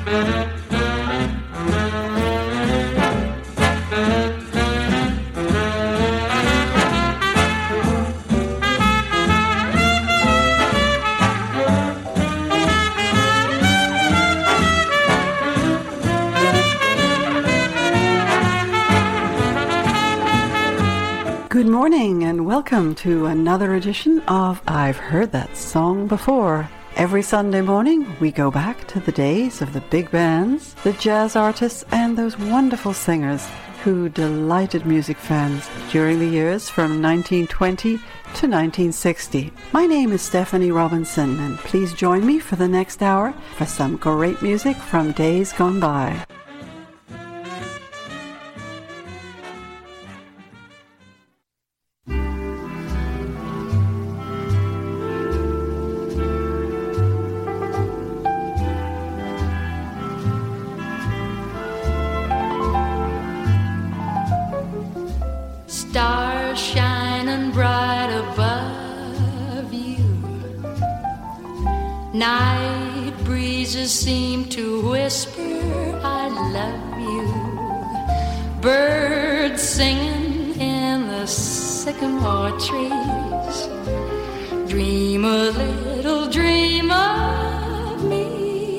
Good morning and welcome to another edition of I've Heard That Song Before. Every Sunday morning we go back to the days of the big bands, the jazz artists and those wonderful singers who delighted music fans during the years from 1920 to 1960. My name is Stephanie Robinson and please join me for the next hour for some great music from days gone by. Stars shining bright above you. Night breezes seem to whisper, I love you. Birds singing in the sycamore trees. Dream a little dream of me.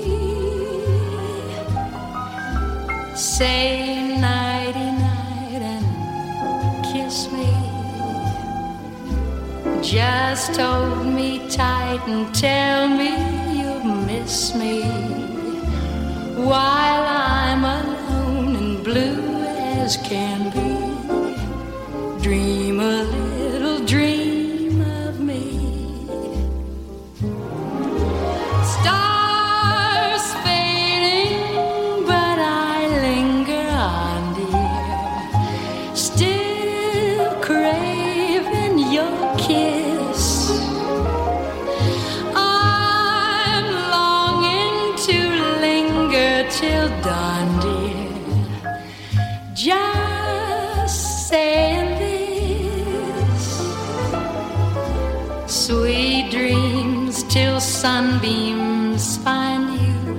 Say nighty-night and kiss me. Just hold me tight and tell me you'll miss me while I'm alone and blue as can be. Dream a little dream of me. Stars fading, but I linger on, dear. Still craving your kiss. I'm longing to linger till dawn, dear. Just saying this. Sweet dreams till sunbeams find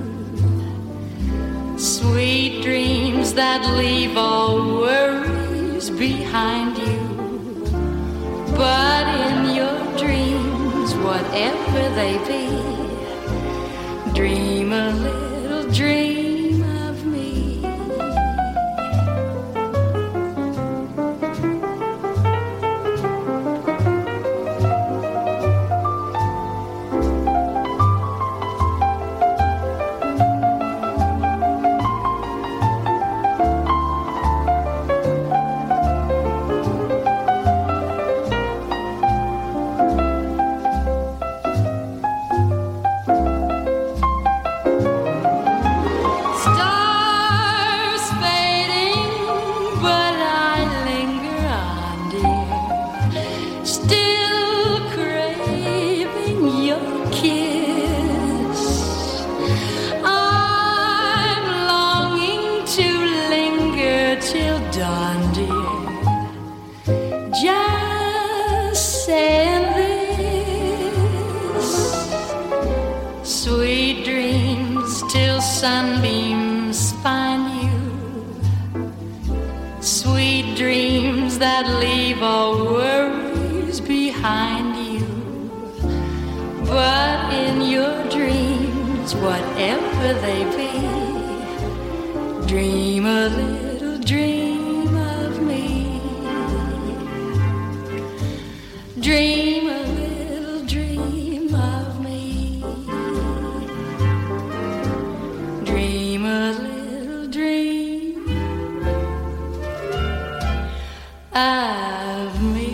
you. Sweet dreams that leave all worries behind you. But in your dreams, whatever they be, dream a little dream of me. Stars fading, but I linger on, dear. Still craving your kiss. I'm longing to linger till dawn, dear. Just saying this. Sweet dreams till sunbeams find you. Sweet dreams that leave all worries behind you. But in your dreams, whatever they be, dream a little dream of me. Dream a little dream of me. Dream a little dream of me.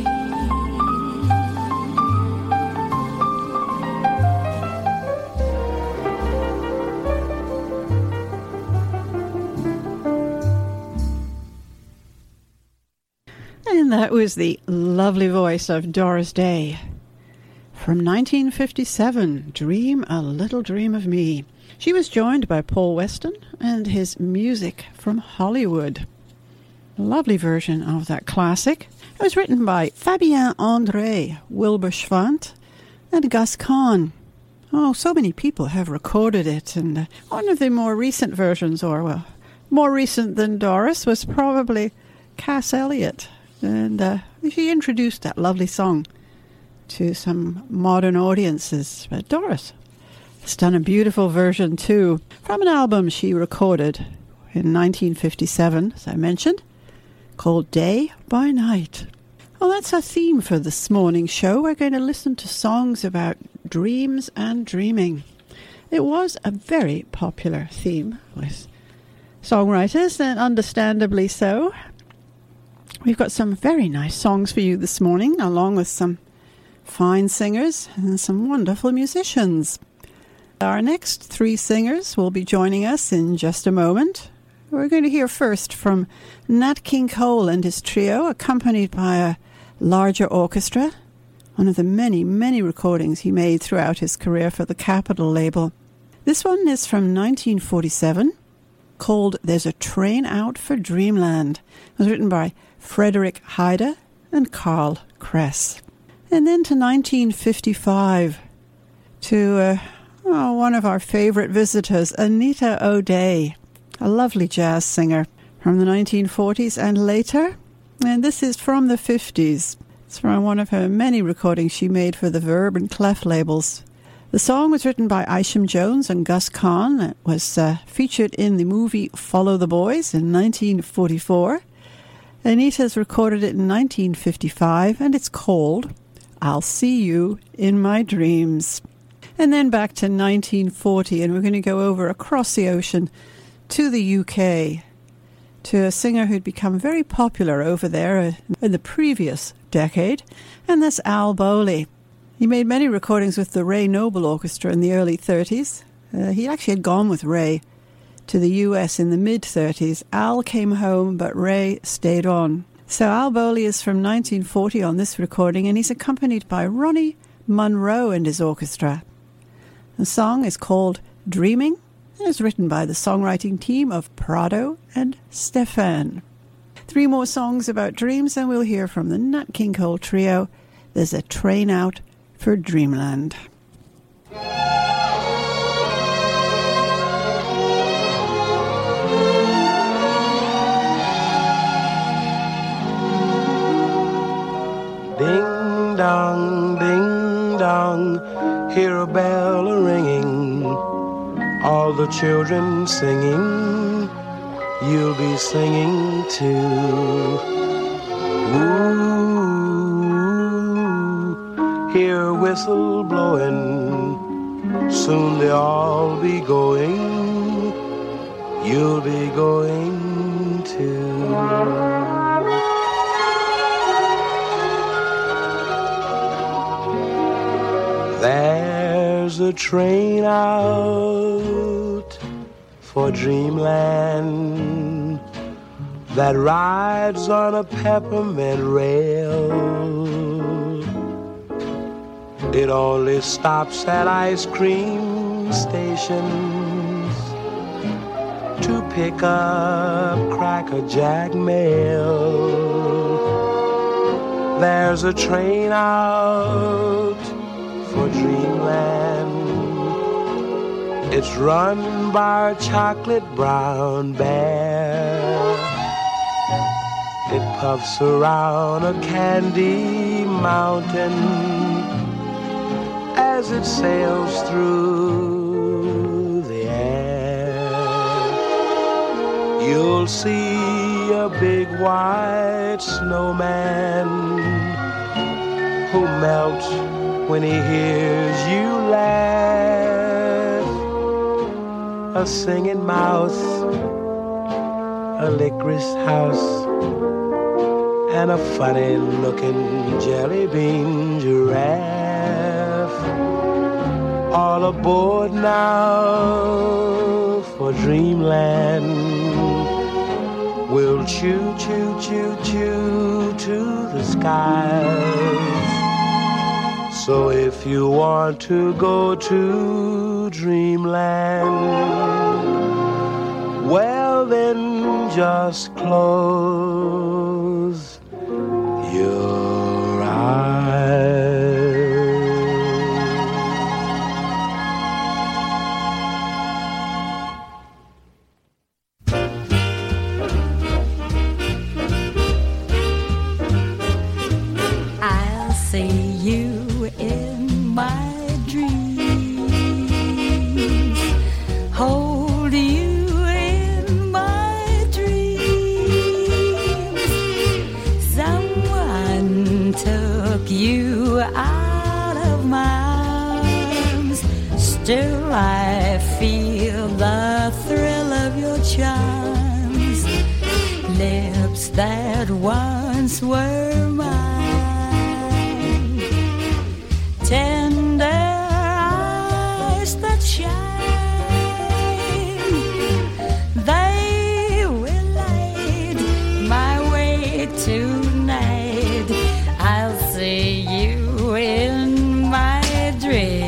And that was the lovely voice of Doris Day. From 1957, Dream a Little Dream of Me. She was joined by Paul Weston and his Music from Hollywood. A lovely version of that classic. It was written by Fabien André, Wilbur Schwant, and Gus Kahn. Oh, so many people have recorded it, and one of the more recent versions, or well, more recent than Doris, was probably Cass Elliot, and she introduced that lovely song to some modern audiences. But Doris has done a beautiful version too, from an album she recorded in 1957, as I mentioned, called Day by Night. Well, that's our theme for this morning's show. We're going to listen to songs about dreams and dreaming. It was a very popular theme with songwriters, and understandably so. We've got some very nice songs for you this morning, along with some fine singers and some wonderful musicians. Our next three singers will be joining us in just a moment. We're going to hear first from Nat King Cole and his trio, accompanied by a larger orchestra, one of the many, many recordings he made throughout his career for the Capitol label. This one is from 1947, called There's a Train Out for Dreamland. It was written by Frederick Haida and Carl Kress. And then to 1955, to one of our favorite visitors, Anita O'Day, a lovely jazz singer from the 1940s and later. And this is from the 50s. It's from one of her many recordings she made for the Verb and Clef labels. The song was written by Isham Jones and Gus Kahn. It was featured in the movie Follow the Boys in 1944. Anita's recorded it in 1955, and it's called I'll See You in My Dreams. And then back to 1940, and we're going to go over across the ocean to the UK, to a singer who'd become very popular over there in the previous decade, and that's Al Bowley. He made many recordings with the Ray Noble Orchestra in the early 30s. He actually had gone with Ray to the US in the mid-30s. Al came home, but Ray stayed on. So Al Bowley is from 1940 on this recording, and he's accompanied by Ronnie Monroe and his orchestra. The song is called Dreaming, and is written by the songwriting team of Prado and Stefan. Three more songs about dreams, and we'll hear from the Nat King Cole Trio. There's a Train Out for Dreamland. Ding dong, hear a bell a-ringing, all the children singing, you'll be singing too. Ooh, hear a whistle blowing, soon they'll all be going, you'll be going too. There's a train out for dreamland that rides on a peppermint rail. It only stops at ice cream stations to pick up Cracker Jack mail. There's a train out for dreamland. It's run by a chocolate brown bear. It puffs around a candy mountain as it sails through the air. You'll see a big white snowman who melts when he hears you laugh. A singing mouse, a licorice house, and a funny-looking jelly bean giraffe. All aboard now for dreamland. We'll choo, choo, choo, choo to the skies. So if you want to go to dreamland, well then just close your eyes. the thrill of your charms, lips that once were mine, tender eyes that shine, they will light my way tonight. I'll see you in my dream.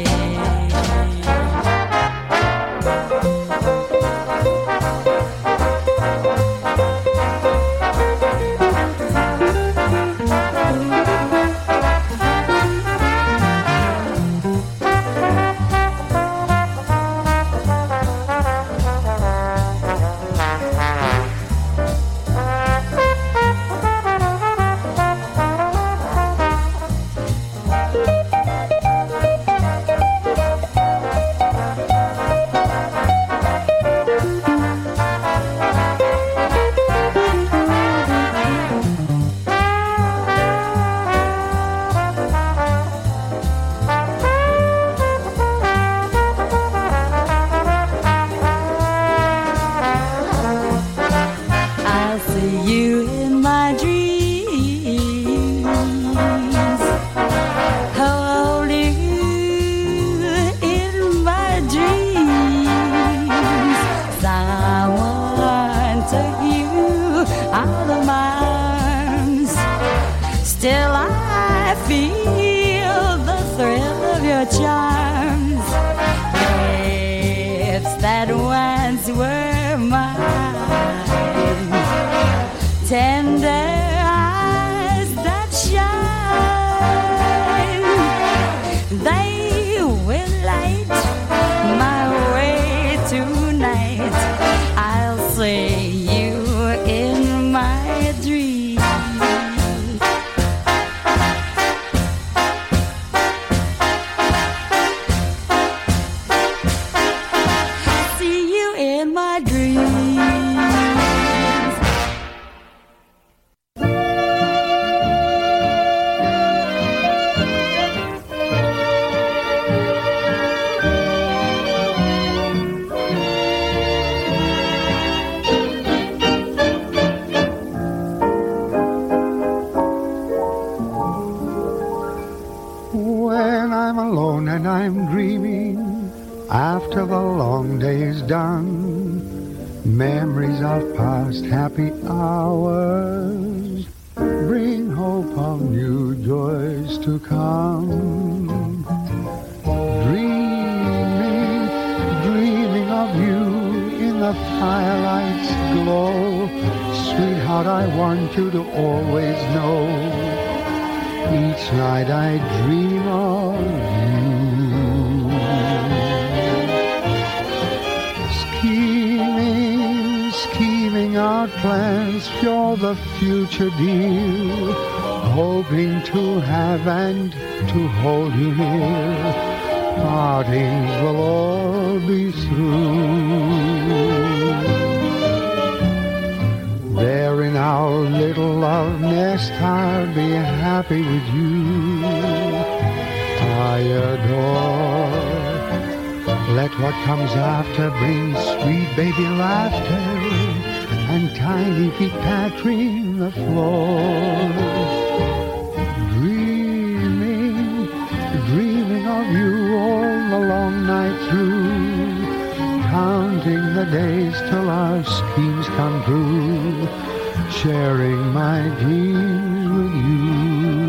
Memories of past happy hours bring hope of new joys to come. Dreaming, dreaming of you in the firelight's glow. Sweetheart, I want you to always know. Each night I dream of you. Scheming out plans for the future, dear, hoping to have and to hold you near. Partings will all be through. There in our little love nest I'll be happy with you. I adore. Let what comes after bring sweet baby laughter and tiny feet pattering the floor. Dreaming, dreaming of you all the long night through, counting the days till our schemes come true, sharing my dreams with you.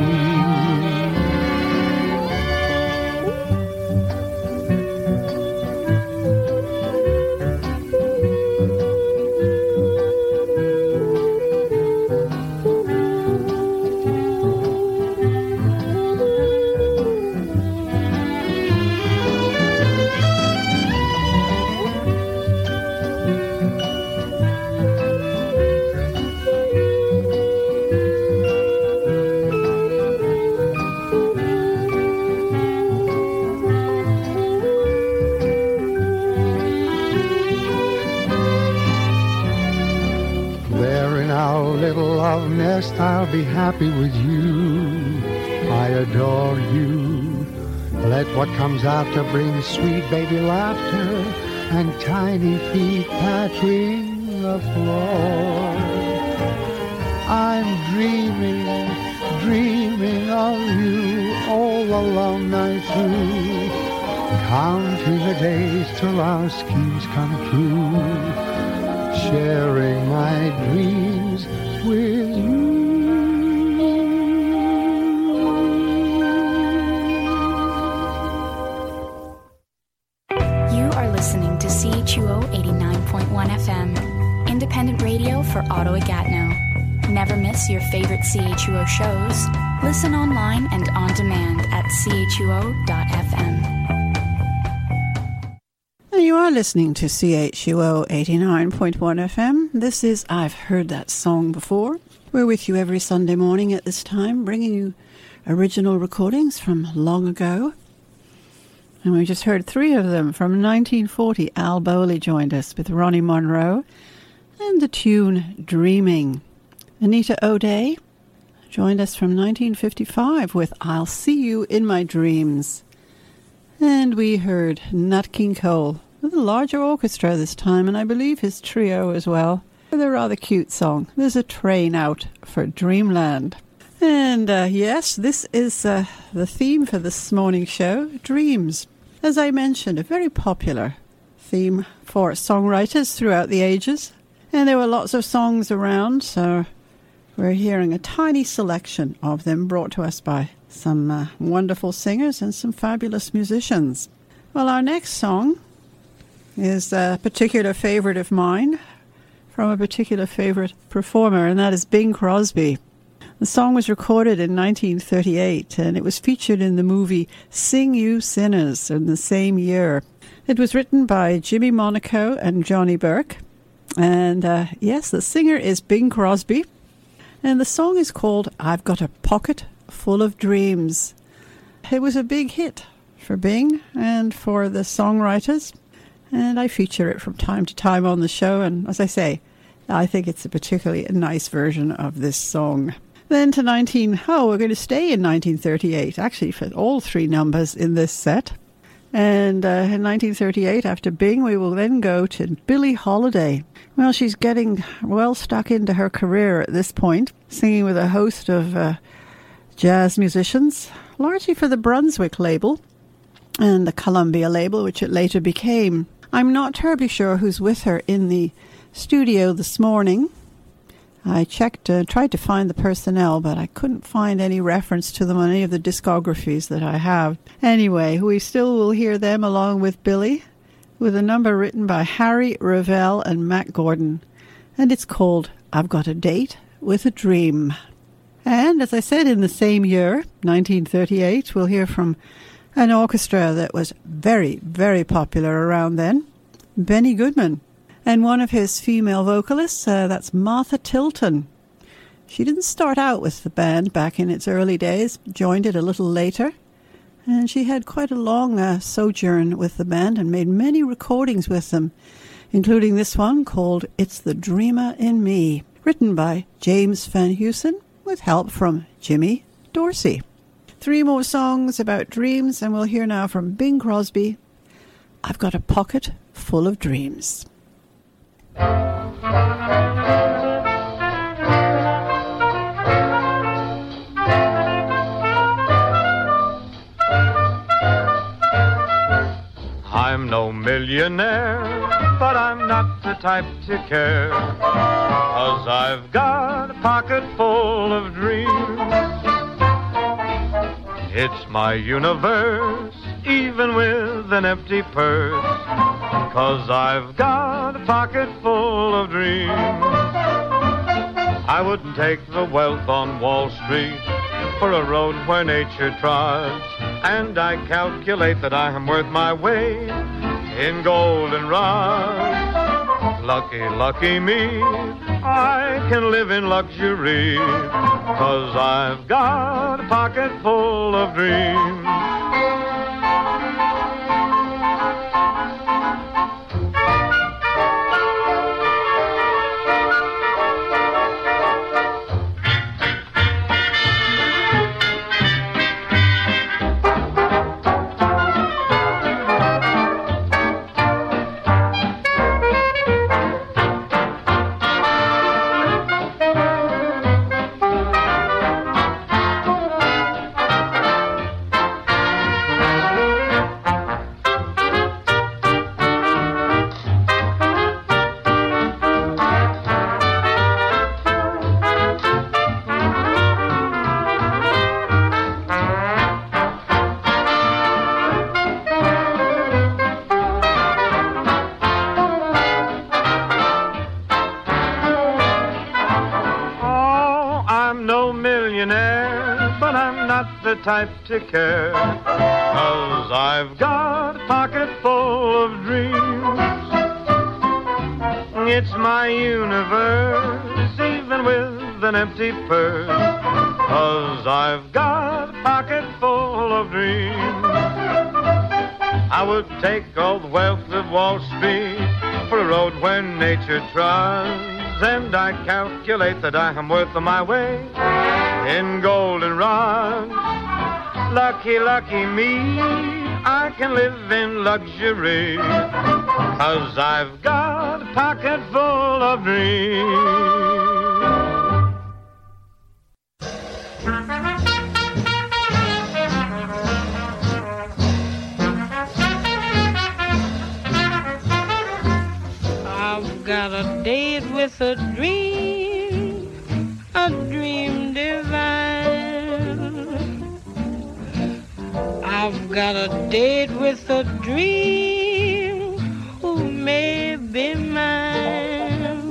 I'll be happy with you. I adore you. Let what comes after bring sweet baby laughter and tiny feet pattering the floor. I'm dreaming, dreaming of you all the long night through, counting the days till our schemes come true, sharing my dreams with you. You are listening to CHUO 89.1 FM, independent radio for Ottawa-Gatineau. Never miss your favorite CHUO shows. Listen online and on demand at chuo.fm. You are listening to CHUO 89.1 FM. This is I've Heard That Song Before. We're with you every Sunday morning at this time, bringing you original recordings from long ago. And we just heard three of them. From 1940, Al Bowley joined us with Ronnie Monroe and the tune Dreaming. Anita O'Day joined us from 1955 with I'll See You in My Dreams. And we heard Nat King Cole with a larger orchestra this time, and I believe his trio as well, with a rather cute song, There's a Train Out for Dreamland. And yes, this is the theme for this morning's show, Dreams. As I mentioned, a very popular theme for songwriters throughout the ages. And there were lots of songs around, so we're hearing a tiny selection of them brought to us by some wonderful singers and some fabulous musicians. Well, our next song is a particular favorite of mine from a particular favorite performer, and that is Bing Crosby. The song was recorded in 1938, and it was featured in the movie Sing You Sinners in the same year. It was written by Jimmy Monaco and Johnny Burke, and yes, the singer is Bing Crosby. And the song is called I've Got a Pocket Full of Dreams. It was a big hit for Bing and for the songwriters, and I feature it from time to time on the show, and as I say, I think it's a particularly nice version of this song. Then to we're going to stay in 1938, actually for all three numbers in this set. And in 1938, after Bing, we will then go to Billie Holiday. Well, she's getting well stuck into her career at this point, singing with a host of jazz musicians, largely for the Brunswick label and the Columbia label, which it later became. I'm not terribly sure who's with her in the studio this morning. I checked, tried to find the personnel, but I couldn't find any reference to them on any of the discographies that I have. Anyway, we still will hear them along with Billie, with a number written by Harry Revel and Matt Gordon. And it's called I've Got a Date with a Dream. And as I said, in the same year, 1938, we'll hear from an orchestra that was very, very popular around then, Benny Goodman. And one of his female vocalists, that's Martha Tilton. She didn't start out with the band back in its early days, joined it a little later. And she had quite a long sojourn with the band and made many recordings with them, including this one called It's the Dreamer in Me, written by James Van Heusen with help from Jimmy Dorsey. Three more songs about dreams, and we'll hear now from Bing Crosby, I've Got a Pocket Full of Dreams. I'm no millionaire, but I'm not the type to care, 'cause I've got a pocket full of dreams. It's my universe, even with an empty purse, 'cause I've got a pocket full of dreams. I wouldn't take the wealth on Wall Street for a road where nature trods, and I calculate that I am worth my weight in goldenrods. Lucky, lucky me, I can live in luxury, 'cause I've got a pocket full of dreams. the type to care, 'cause I've got a pocket full of dreams. It's my universe, even with an empty purse, 'cause I've got a pocket full of dreams. I would take all the wealth of Wall Street for a road where nature trods, and I calculate that I am worth my weight in goldenrods. Lucky, lucky me, I can live in luxury, 'cause I've got a pocket full of dreams. I've got a date with a dream divine. I've got a date with a dream who may be mine.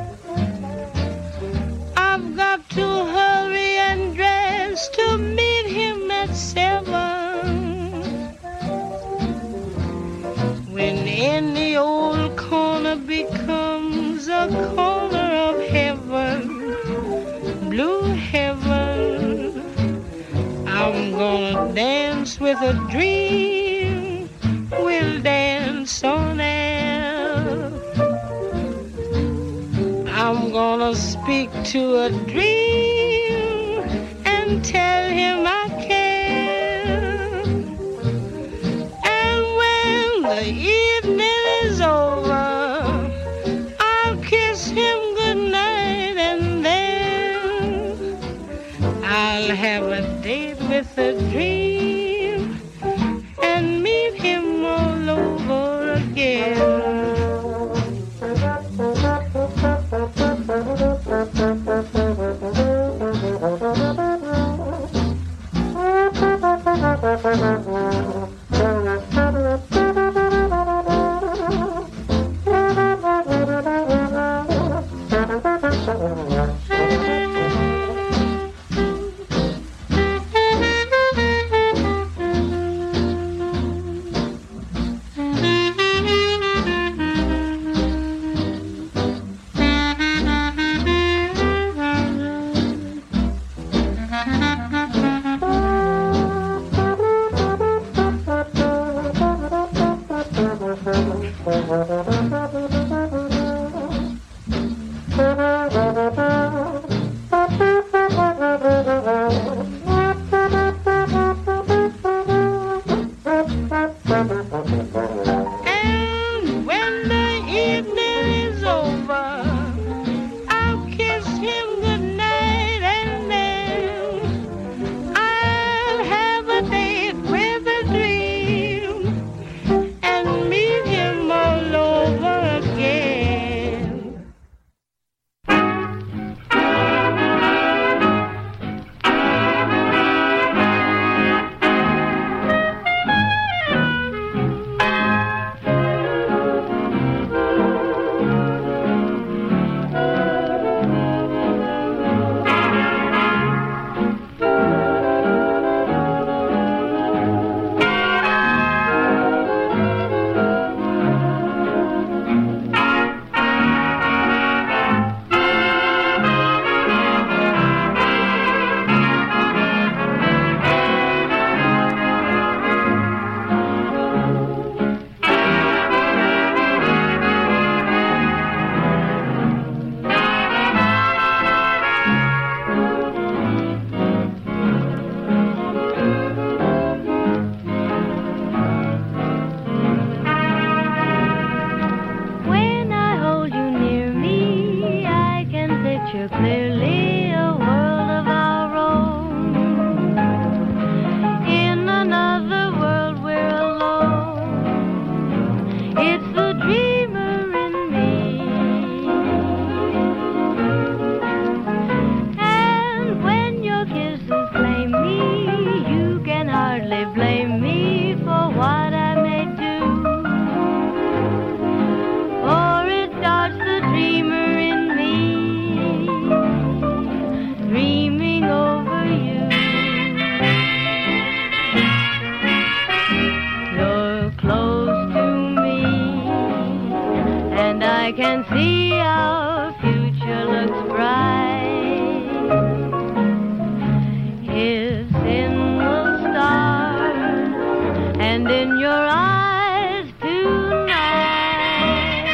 I've got to hurry and dress to meet him at 7. When any old corner becomes a corner of heaven, blue heaven, I'm gonna dance with a dream, we'll dance on air. I'm gonna speak to a dream and tell him I care. And when the evening is over, I'll kiss him goodnight, and then I'll have a date with a dream and meet him all over again. I can see our future looks bright. It's in the stars and in your eyes tonight.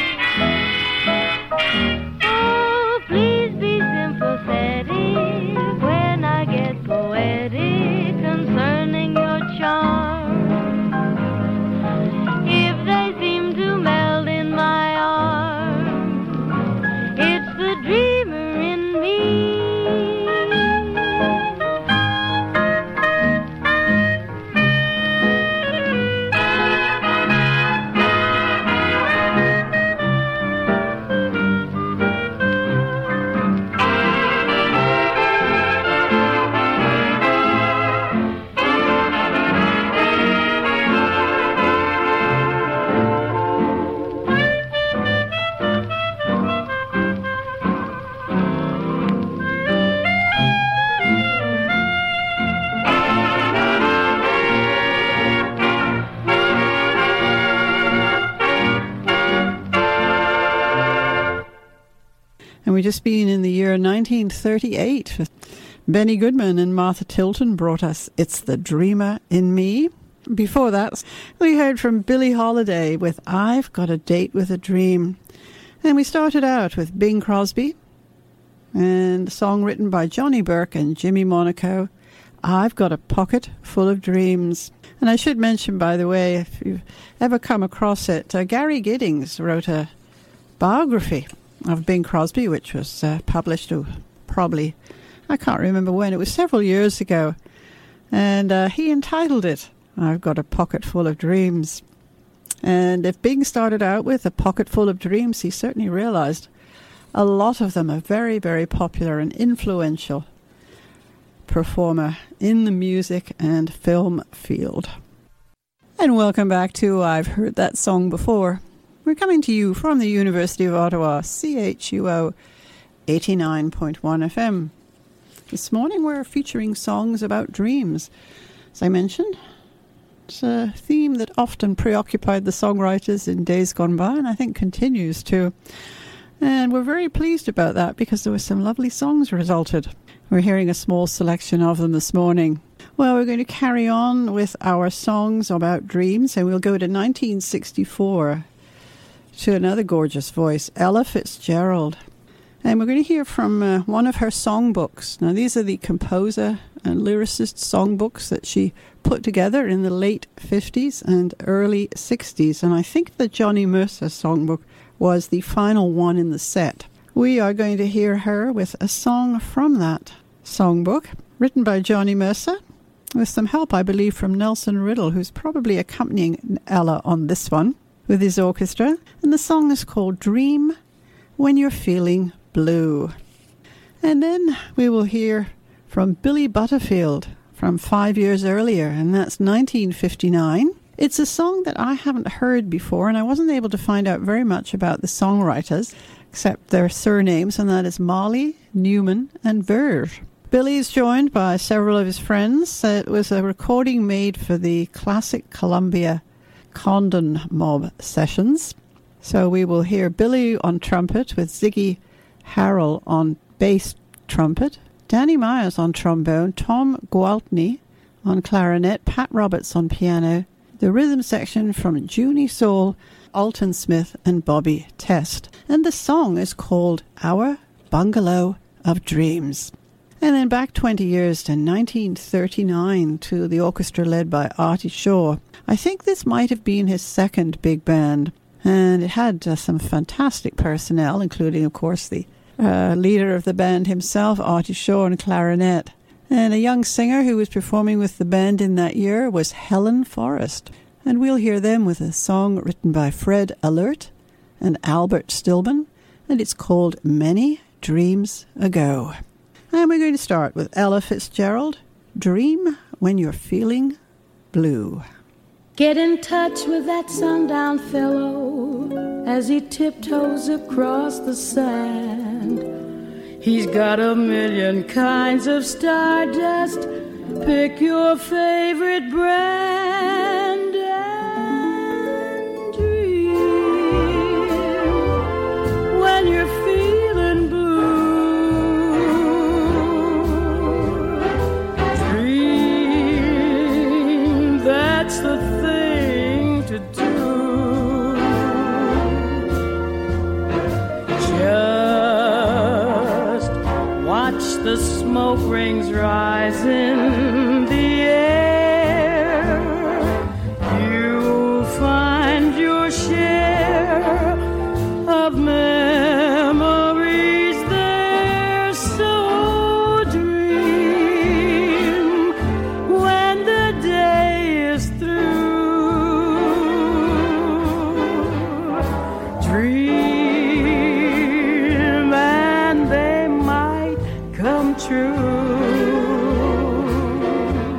Oh, please be sympathetic when I get poetic concerning your charm. If they seem to meld in my arms, it's the dreamer in me. And we just been in the year 1938. Benny Goodman and Martha Tilton brought us It's the Dreamer in Me. Before that, we heard from Billie Holiday with I've Got a Date with a Dream. And we started out with Bing Crosby and a song written by Johnny Burke and Jimmy Monaco, I've Got a Pocket Full of Dreams. And I should mention, by the way, if you've ever come across it, Gary Giddings wrote a biography of Bing Crosby, which was published probably, I can't remember when, it was several years ago. And he entitled it, I've Got a Pocket Full of Dreams. And if Bing started out with a pocket full of dreams, he certainly realized a lot of them are very, very popular and influential performer in the music and film field. And welcome back to I've Heard That Song Before. We're coming to you from the University of Ottawa, CHUO 89.1 FM. This morning we're featuring songs about dreams. As I mentioned, it's a theme that often preoccupied the songwriters in days gone by, and I think continues to. And we're very pleased about that because there were some lovely songs resulted. We're hearing a small selection of them this morning. Well, we're going to carry on with our songs about dreams, and we'll go to 1964 to another gorgeous voice, Ella Fitzgerald. And we're going to hear from one of her songbooks. Now, these are the composer and lyricist songbooks that she put together in the late 50s and early 60s. And I think the Johnny Mercer songbook was the final one in the set. We are going to hear her with a song from that songbook, written by Johnny Mercer, with some help, I believe, from Nelson Riddle, who's probably accompanying Ella on this one with his orchestra. And the song is called Dream When You're Feeling Blue. And then we will hear from Billy Butterfield from 5 years earlier, and that's 1959. It's a song that I haven't heard before, and I wasn't able to find out very much about the songwriters, except their surnames, and that is Marley, Newman, and Verge. Billy is joined by several of his friends. It was a recording made for the Classic Columbia Condon Mob sessions. So we will hear Billy on trumpet with Ziggy Harrell on bass trumpet, Danny Myers on trombone, Tom Gwaltney on clarinet, Pat Roberts on piano, the rhythm section from Junie Soul, Alton Smith, and Bobby Test. And the song is called Our Bungalow of Dreams. And then back 20 years to 1939 to the orchestra led by Artie Shaw. I think this might have been his second big band. And it had some fantastic personnel, including, of course, the leader of the band himself, Artie Shaw, on clarinet. And a young singer who was performing with the band in that year was Helen Forrest. And we'll hear them with a song written by Fred Alert and Albert Stillman, and it's called Many Dreams Ago. And we're going to start with Ella Fitzgerald, Dream When You're Feeling Blue. Get in touch with that sundown fellow as he tiptoes across the sand. He's got a million kinds of stardust. Pick your favorite brand and dream. the smoke rings rise in the air, you'll find your share of memories there, so dream when the day is through. Dream and they might come true.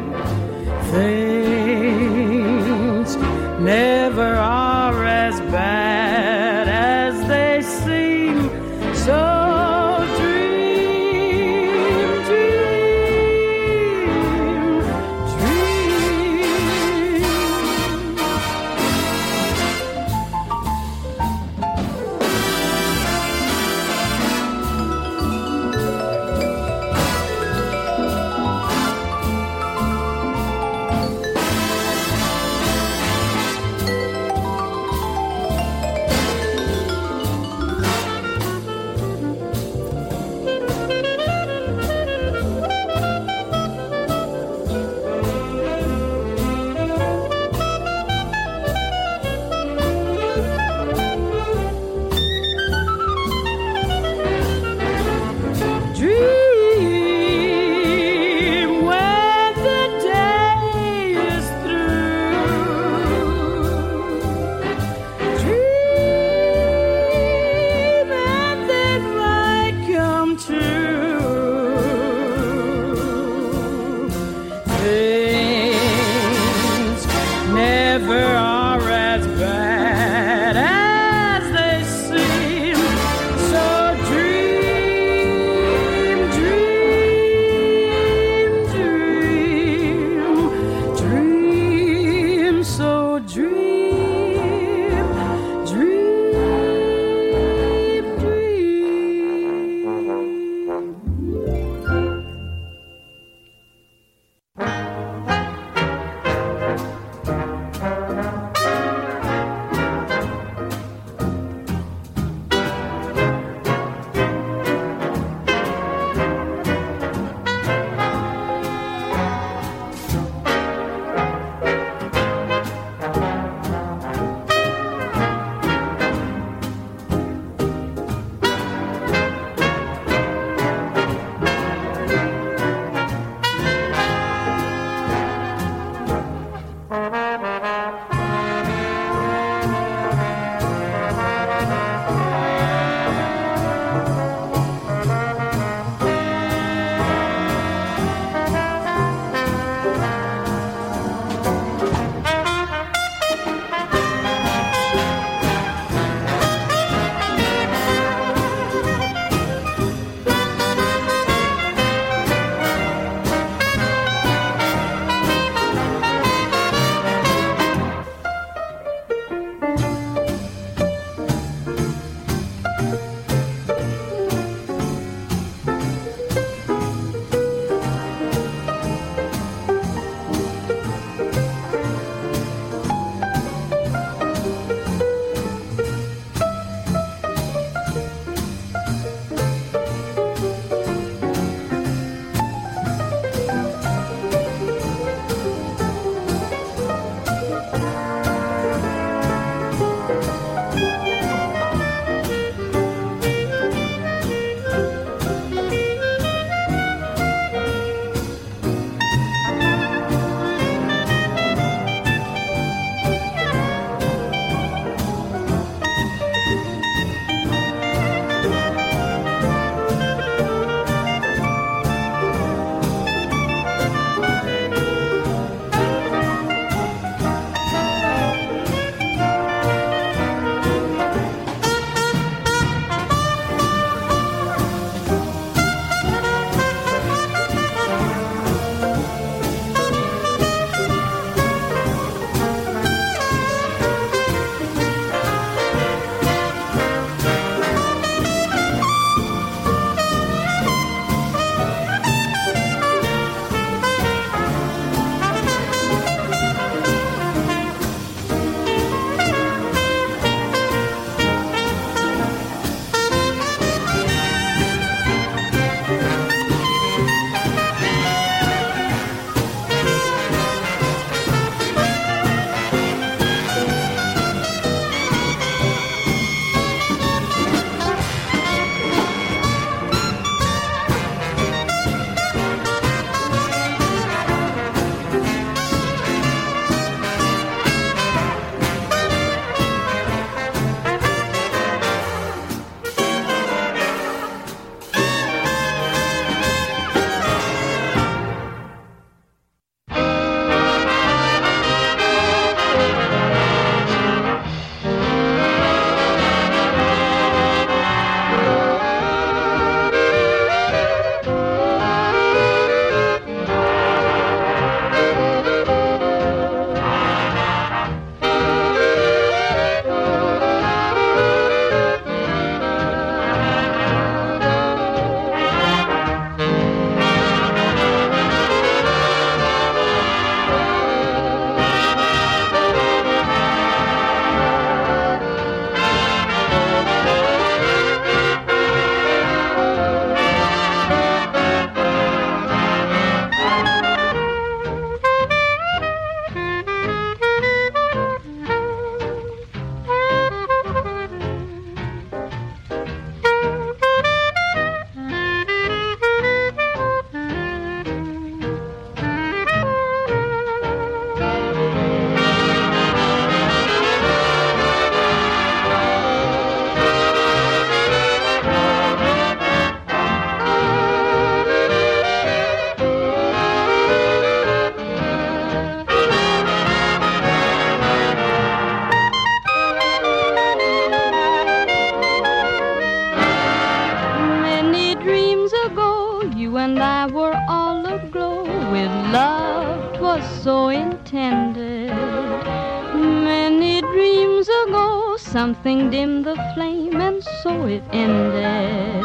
so intended. Many dreams ago, something dimmed the flame, and so it ended.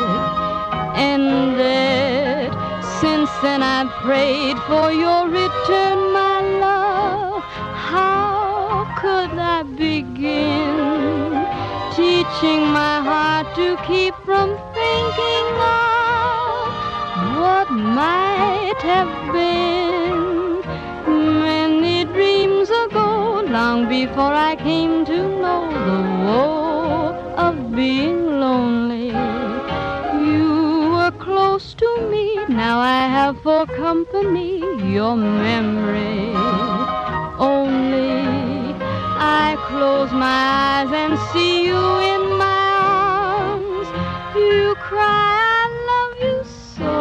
Since then I've prayed for your return, my love. How could I begin teaching my heart to keep from thinking of what might have been? Many dreams ago, long before I came to know the woe of being lonely, you were close to me. Now I have for company your memory only. I close my eyes and see you in my arms. You cry, I love you so.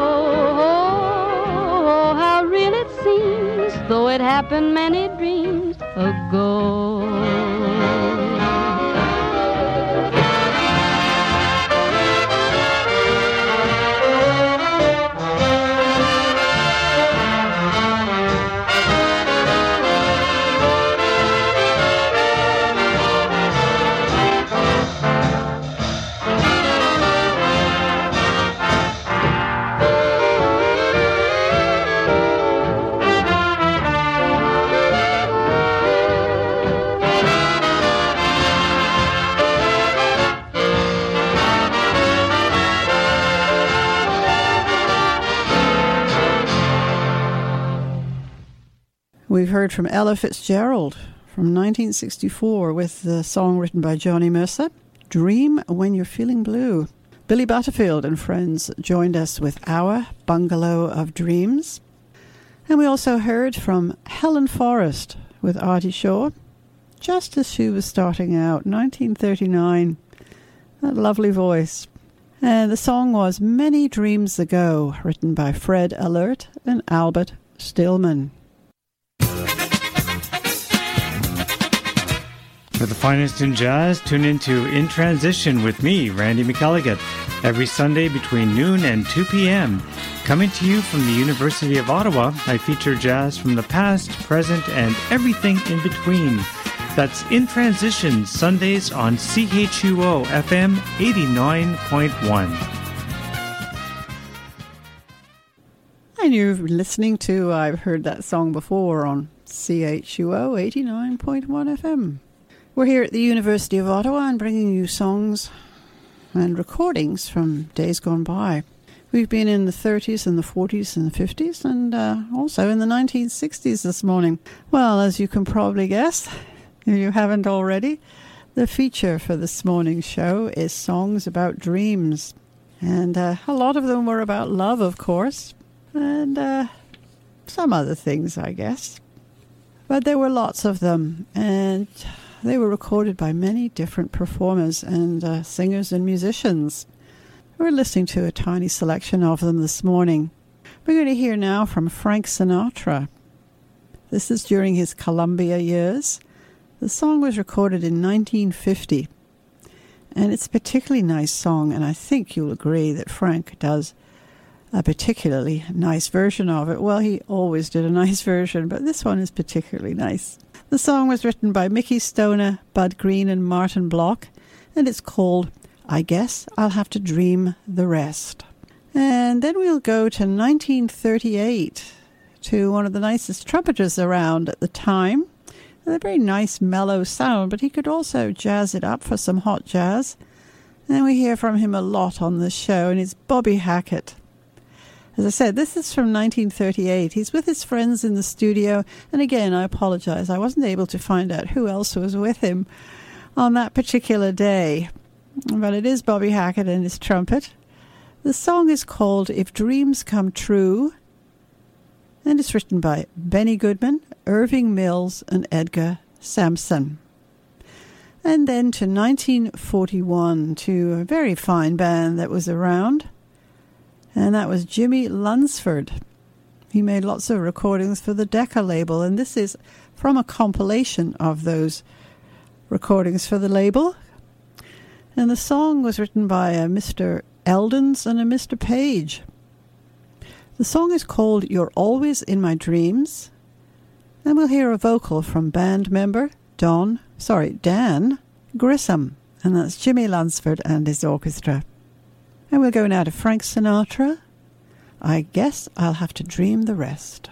Oh, how real it seems, though it happened many dreams ago. We've heard from Ella Fitzgerald from 1964 with the song written by Johnny Mercer, Dream When You're Feeling Blue. Billy Butterfield and friends joined us with Our Bungalow of Dreams. And we also heard from Helen Forrest with Artie Shaw, just as she was starting out, 1939. That lovely voice. And the song was Many Dreams Ago, written by Fred Alert and Albert Stillman. For the finest in jazz, tune into In Transition with me, Randy McElligott, every Sunday between noon and 2 p.m. Coming to you from the University of Ottawa, I feature jazz from the past, present, and everything in between. That's In Transition, Sundays on CHUO FM 89.1. And you've been listening to I've Heard That Song Before on CHUO 89.1 FM. We're here at the University of Ottawa and bringing you songs and recordings from days gone by. We've been in the 30s and the 40s and the 50s and also in the 1960s this morning. Well, as you can probably guess, if you haven't already, the feature for this morning's show is songs about dreams. And a lot of them were about love, of course, and some other things, I guess. But there were lots of them, and they were recorded by many different performers and singers and musicians. We're listening to a tiny selection of them this morning. We're going to hear now from Frank Sinatra. This is during his Columbia years. The song was recorded in 1950, and it's a particularly nice song, and I think you'll agree that Frank does a particularly nice version of it. Well, he always did a nice version, but this one is particularly nice. The song was written by Mickey Stoner, Bud Green, and Martin Block, and it's called I Guess I'll Have to Dream the Rest. And then we'll go to 1938 to one of the nicest trumpeters around at the time. A very nice mellow sound, but he could also jazz it up for some hot jazz. And we hear from him a lot on this show, and it's Bobby Hackett. As I said, this is from 1938. He's with his friends in the studio. And again, I apologize. I wasn't able to find out who else was with him on that particular day. But it is Bobby Hackett and his trumpet. The song is called If Dreams Come True. And it's written by Benny Goodman, Irving Mills, and Edgar Sampson. And then to 1941, to a very fine band that was around. And that was Jimmy Lunsford. He made lots of recordings for the Decca label, and this is from a compilation of those recordings for the label. And the song was written by a Mr. Eldons and a Mr. Page. The song is called You're Always in My Dreams, And we'll hear a vocal from band member Dan Grissom. And that's Jimmy Lunsford and his orchestra. And we'll go now to Frank Sinatra. I guess I'll have to dream the rest.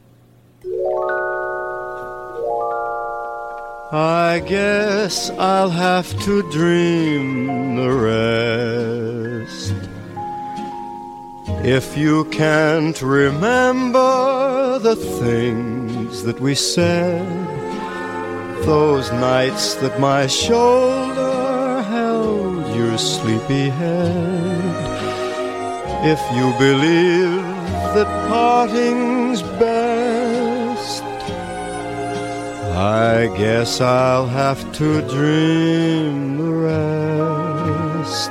I guess I'll have to dream the rest. If you can't remember the things that we said, those nights that my shoulder held your sleepy head, if you believe that parting's best, I guess I'll have to dream the rest.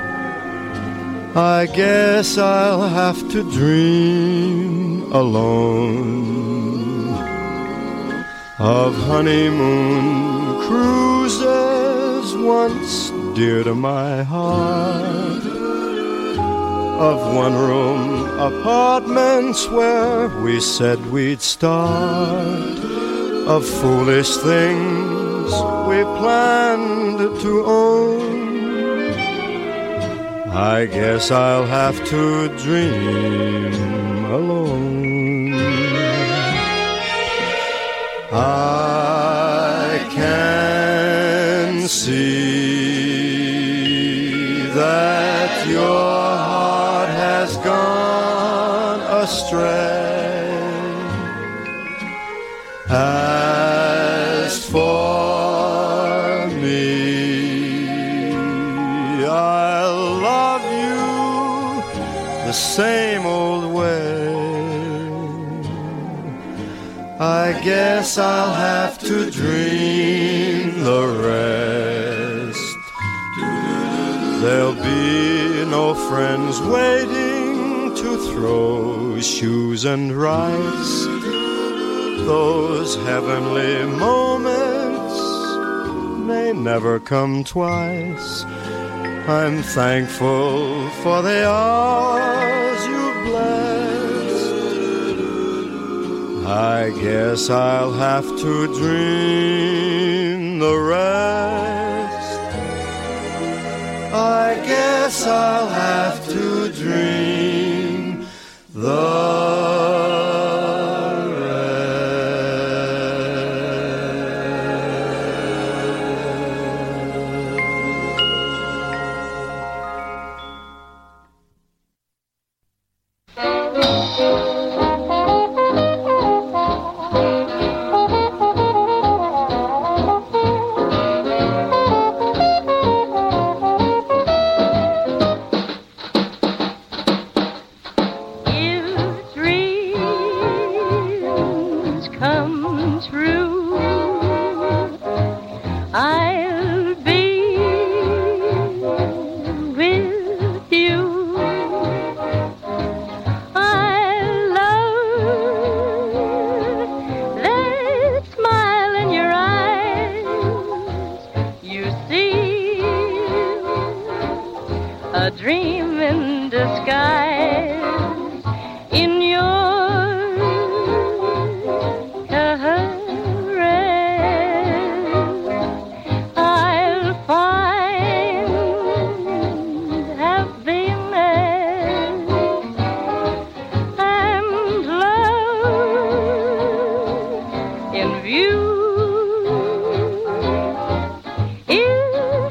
I guess I'll have to dream alone of honeymoon cruises once dear to my heart, of one-room apartments where we said we'd start, of foolish things we planned to own. I guess I'll have to dream alone. I can see that your heart has gone astray. As for me, I'll love you the same old way. I guess I'll have to dream the rest. There'll be no friends waiting to throw shoes and rice. Those heavenly moments may never come twice. I'm thankful for the hours you blessed. I guess I'll have to dream the rest. I guess I'll have to dream the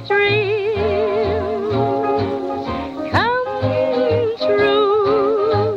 True.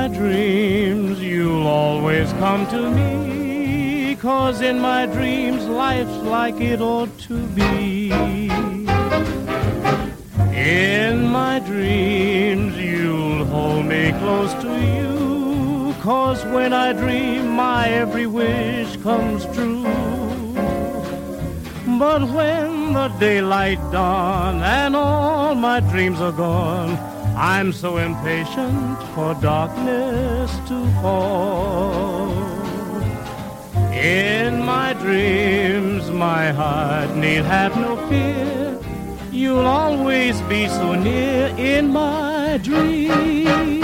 my dreams you'll always come to me, 'cause in my dreams life's like it ought to be. In my dreams you'll hold me close to you, 'cause when I dream my every wish comes true. But when the daylight dawns and all my dreams are gone, I'm so impatient for darkness to fall. In my dreams my heart need have no fear, you'll always be so near in my dreams.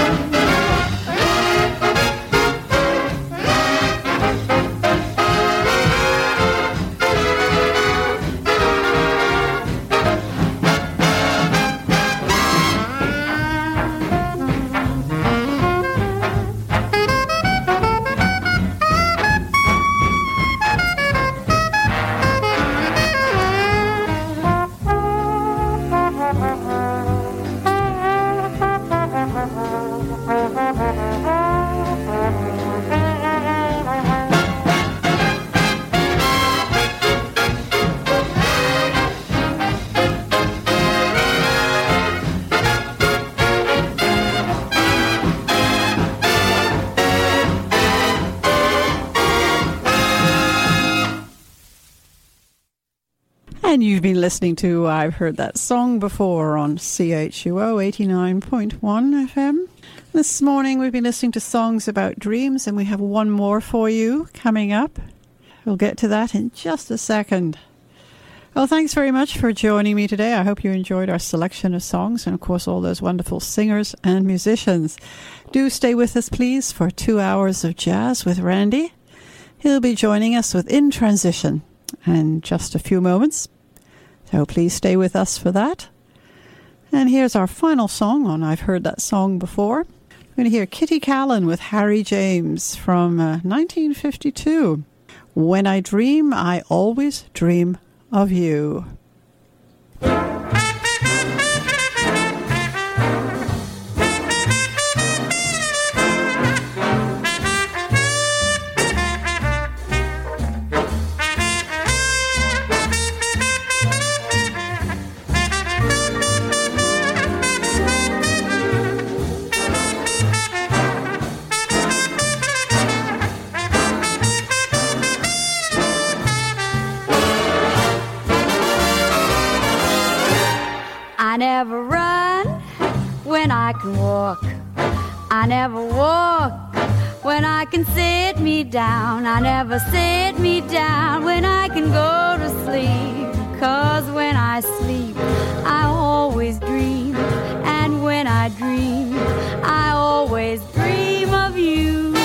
And you've been listening to I've Heard That Song Before on CHUO 89.1 FM. This morning we've been listening to songs about dreams, and we have one more for you coming up. We'll get to that in just a second. Well, thanks very much for joining me today. I hope you enjoyed our selection of songs and, of course, all those wonderful singers and musicians. Do stay with us, please, for 2 hours of jazz with Randy. He'll be joining us with In Transition in just a few moments. So please stay with us for that. And here's our final song on I've Heard That Song Before. We're going to hear Kitty Callan with Harry James from 1952. When I dream, I always dream of you. I never run when I can walk. I never walk when I can sit me down. I never sit me down when I can go to sleep. 'Cause when I sleep, I always dream. And when I dream, I always dream of you.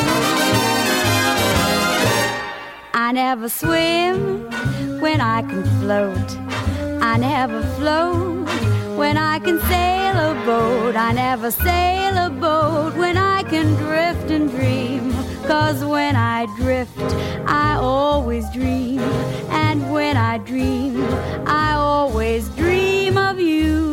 I never swim when I can float. I never float when I can sail a boat. I never sail a boat when I can drift and dream. 'Cause when I drift, I always dream. And when I dream, I always dream of you.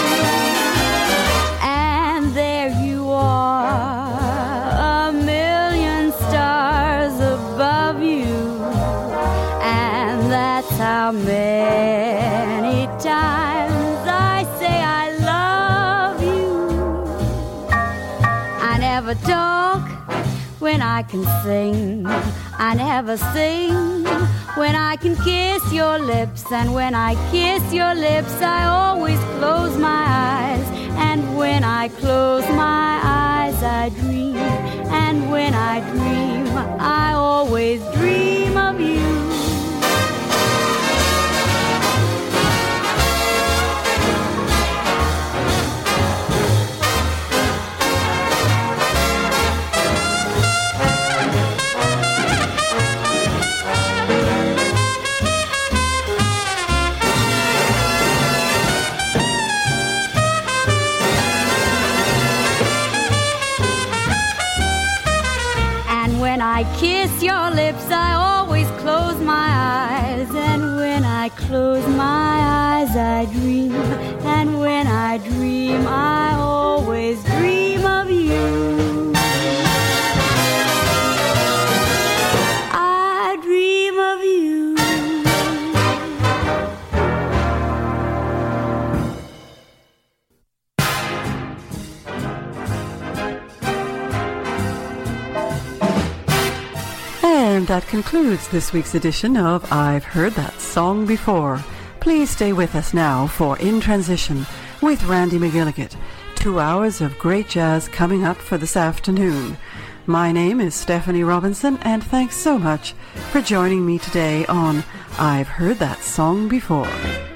And there you are, a million stars above you. And that's how many times I say I love you. I never talk when I can sing. I never sing when I can kiss your lips. And when I kiss your lips, I always close my eyes. And when I close my eyes, I dream. And when I dream, I always dream of you. When I kiss your lips, I always close my eyes. And when I close my eyes, I dream. And when I dream, I always dream of you. And that concludes this week's edition of I've Heard That Song Before. Please stay with us now for In Transition with Randy McGilligan. 2 hours of great jazz coming up for this afternoon. My name is Stephanie Robinson, and thanks so much for joining me today on I've Heard That Song Before.